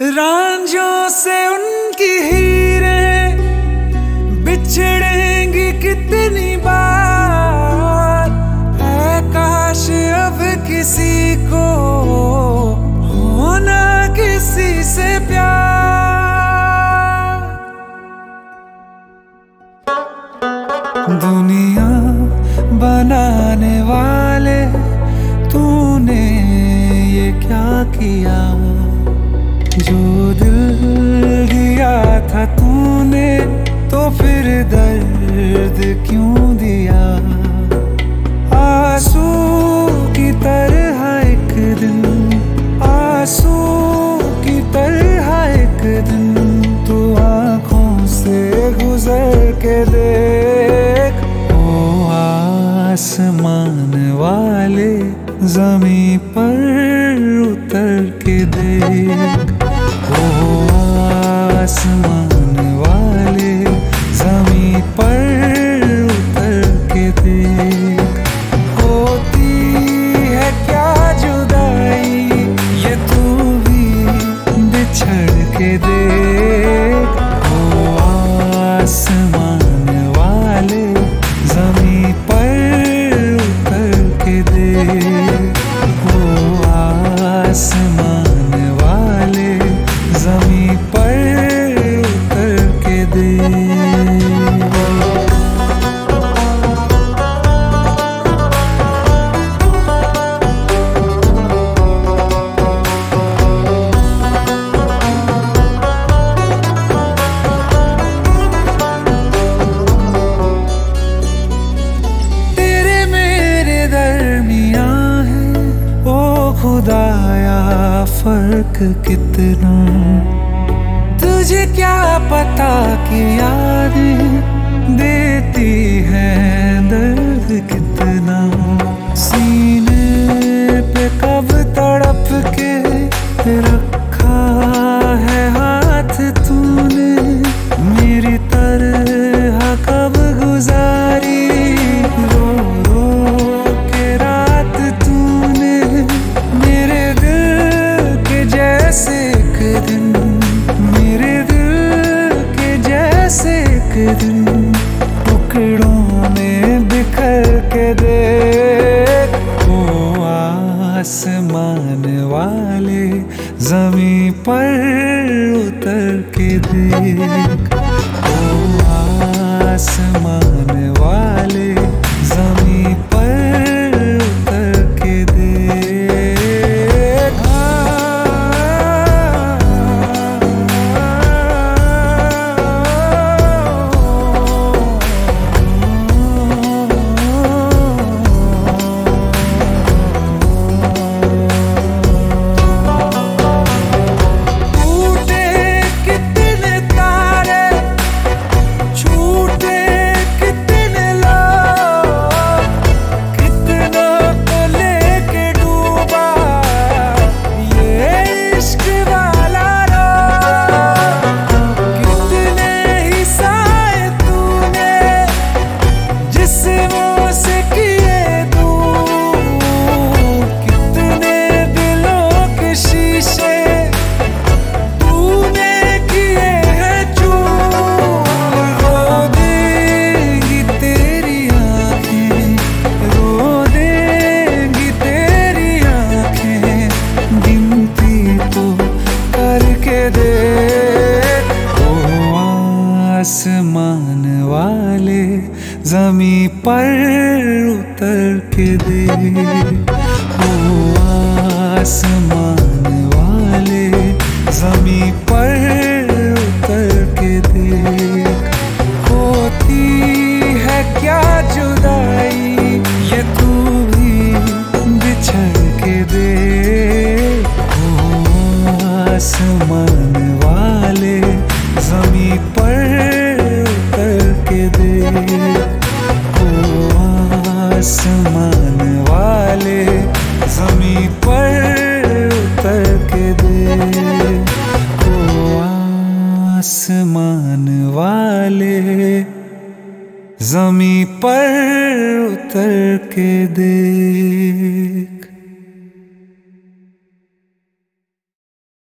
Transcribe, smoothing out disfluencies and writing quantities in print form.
रांझों से उनकी हीरें बिछड़ेंगी कितनी बार। है काश अब किसी को होना किसी से प्यार। दुनिया बनाने वाले तूने ये क्या किया। जो दिल दिया था तूने तो फिर दर्द क्यों दिया। आंसू की तरह एक दिन, आंसू की तरह एक दिन तू आंखों से गुजर के देख। ओ आसमान वाले ज़मीं पर उतर के देख। ओ आसमान वाले ज़मीं पर उतर के देख। होती है क्या जुदाई ये तू भी बिछड़ के देख। ओ आसमान वाले ज़मीं पर उतर के देख। ओ आसमान वाले ज़मीं पर उतर के देख। तेरे मेरे दरमियां है ओ खुदाया फर्क कितना। तुझे क्या पता कि यादें देती हैं दर्द कितना। सीने पे कब तड़प के रखा है हाथ तूने। मेरी तरह कब गुजारी रो रो के रात तूने। मेरे दिल के जैसे एक दिन, मेरे दिल के जैसे एक दिन टुकड़ों में बिखर के देख। ओ आसमान वाले ज़मीं पर उतर के देख। ओ आसमान वाले ज़मीं पर उतर के देख। टूटे कितने तारे, छूटे कितने लोग, कितना को लेके डूबा ये इश्क वाला रोग। कितने ही साए तूने जिस्मों से किए दूर। कितने दिलों के शीशे तूने किए हैं चूर। रो देंगी तेरी आँखें, रो देंगी तेरी आँखें गिनती तो करके देख। ओ आसमान वाले ज़मीं पर उतर के देख। ओ आसमान वाले ज़मीं पर उतर के देख। होती है क्या जुदाई ये तू भी बिछड़ के देख। ओ आसमान वाले ज़मीं पर उतर के देख। ओ आसमान वाले ज़मीं पर उतर के देख। ओ आसमान वाले ज़मीं पर उतर के देख।